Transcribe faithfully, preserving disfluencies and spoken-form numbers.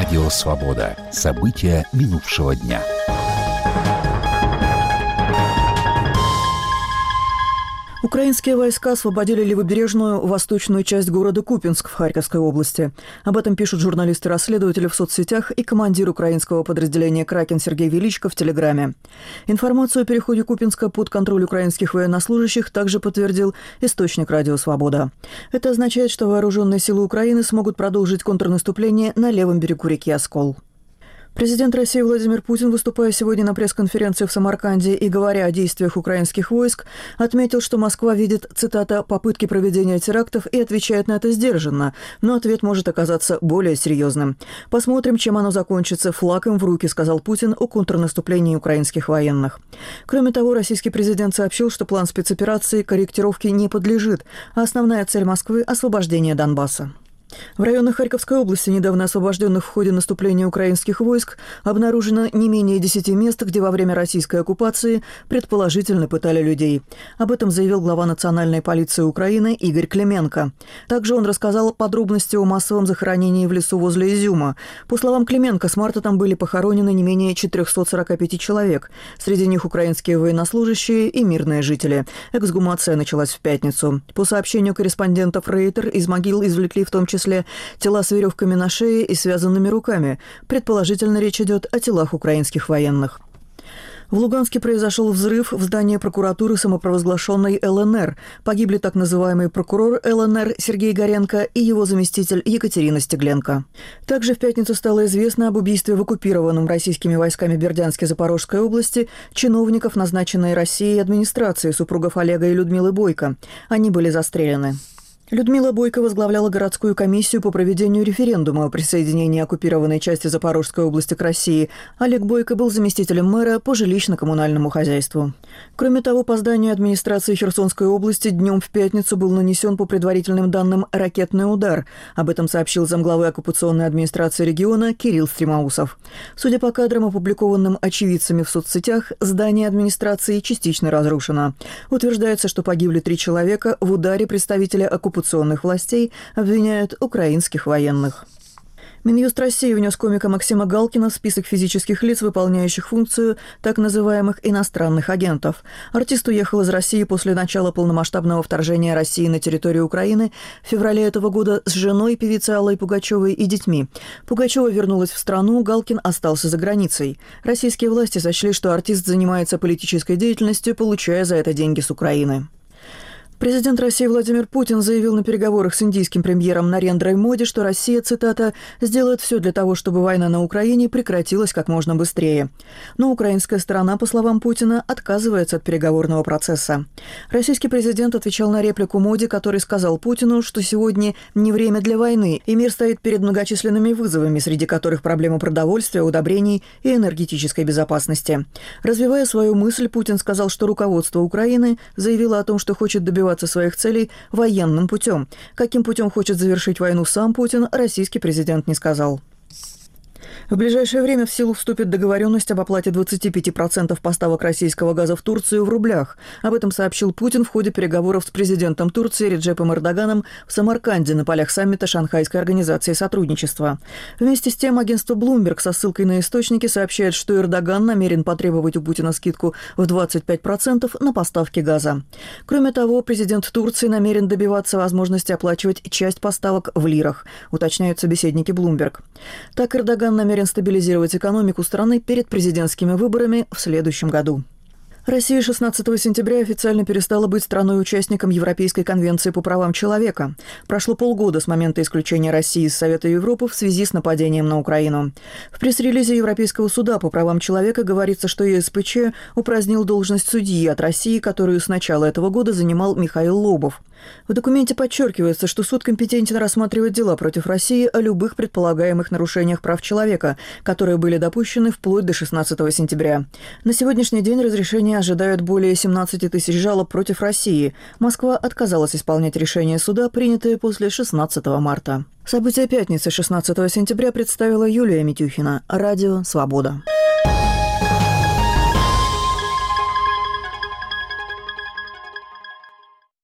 Радио «Свобода». События минувшего дня. Украинские войска освободили левобережную восточную часть города Купянск в Харьковской области. Об этом пишут журналисты-расследователи в соцсетях и командир украинского подразделения «Кракен» Сергей Величко в Телеграме. Информацию о переходе Купянска под контроль украинских военнослужащих также подтвердил источник «Радио Свобода». Это означает, что вооруженные силы Украины смогут продолжить контрнаступление на левом берегу реки Оскол. Президент России Владимир Путин, выступая сегодня на пресс-конференции в Самарканде и говоря о действиях украинских войск, отметил, что Москва видит, цитата, «попытки проведения терактов» и отвечает на это сдержанно, но ответ может оказаться более серьезным. «Посмотрим, чем оно закончится. Флаг им в руки», — сказал Путин о контрнаступлении украинских военных. Кроме того, российский президент сообщил, что план спецоперации корректировке не подлежит, а основная цель Москвы – освобождение Донбасса. В районах Харьковской области, недавно освобожденных в ходе наступления украинских войск, обнаружено не менее десяти мест, где во время российской оккупации предположительно пытали людей. Об этом заявил глава национальной полиции Украины Игорь Клименко. Также он рассказал подробности о массовом захоронении в лесу возле Изюма. По словам Клименко, с марта там были похоронены не менее четырехсот сорока пяти человек. Среди них украинские военнослужащие и мирные жители. Эксгумация началась в пятницу. По сообщению корреспондентов Рейтер, из могил извлекли в том числе числе тела с веревками на шее и связанными руками. Предположительно, речь идет о телах украинских военных. В Луганске произошел взрыв в здании прокуратуры самопровозглашенной ЛНР. Погибли так называемый прокурор ЛНР Сергей Горенко и его заместитель Екатерина Стегленко. Также в пятницу стало известно об убийстве в оккупированном российскими войсками Бердянске Запорожской области чиновников, назначенной Россией администрации, супругов Олега и Людмилы Бойко. Они были застрелены. Людмила Бойко возглавляла городскую комиссию по проведению референдума о присоединении оккупированной части Запорожской области к России. Олег Бойко был заместителем мэра по жилищно-коммунальному хозяйству. Кроме того, по зданию администрации Херсонской области днем в пятницу был нанесен, по предварительным данным, ракетный удар. Об этом сообщил замглавы оккупационной администрации региона Кирилл Стремоусов. Судя по кадрам, опубликованным очевидцами в соцсетях, здание администрации частично разрушено. Утверждается, что погибли три человека. В ударе представители оккупационной оккупационных властей обвиняют украинских военных. Минюст России внес комика Максима Галкина в список физических лиц, выполняющих функцию так называемых иностранных агентов. Артист уехал из России после начала полномасштабного вторжения России на территорию Украины в феврале этого года с женой, певицей Аллой Пугачевой, и детьми. Пугачева вернулась в страну, Галкин остался за границей. Российские власти сочли, что артист занимается политической деятельностью, получая за это деньги с Украины. Президент России Владимир Путин заявил на переговорах с индийским премьером Нарендрой Моди, что Россия, цитата, «сделает все для того, чтобы война на Украине прекратилась как можно быстрее». Но украинская сторона, по словам Путина, отказывается от переговорного процесса. Российский президент отвечал на реплику Моди, который сказал Путину, что сегодня не время для войны, и мир стоит перед многочисленными вызовами, среди которых проблема продовольствия, удобрений и энергетической безопасности. Развивая свою мысль, Путин сказал, что руководство Украины заявило о том, что хочет добиваться своих целей военным путем. Каким путем хочет завершить войну сам Путин, российский президент не сказал. В ближайшее время в силу вступит договоренность об оплате двадцати пяти процентов поставок российского газа в Турцию в рублях. Об этом сообщил Путин в ходе переговоров с президентом Турции Реджепом Эрдоганом в Самарканде на полях саммита Шанхайской организации сотрудничества. Вместе с тем агентство Bloomberg со ссылкой на источники сообщает, что Эрдоган намерен потребовать у Путина скидку в двадцать пять процентов на поставки газа. Кроме того, президент Турции намерен добиваться возможности оплачивать часть поставок в лирах, уточняют собеседники Bloomberg. Так Эрдоган намерен стабилизировать экономику страны перед президентскими выборами в следующем году. Россия шестнадцатого сентября официально перестала быть страной-участником Европейской конвенции по правам человека. Прошло полгода с момента исключения России из Совета Европы в связи с нападением на Украину. В пресс-релизе Европейского суда по правам человека говорится, что ЕСПЧ упразднил должность судьи от России, которую с начала этого года занимал Михаил Лобов. В документе подчеркивается, что суд компетентен рассматривать дела против России о любых предполагаемых нарушениях прав человека, которые были допущены вплоть до шестнадцатого сентября. На сегодняшний день разрешение ожидают более семнадцати тысяч жалоб против России. Москва отказалась исполнять решение суда, принятое после шестнадцатого марта. События пятницы шестнадцатого сентября представила Юлия Митюхина. Радио «Свобода».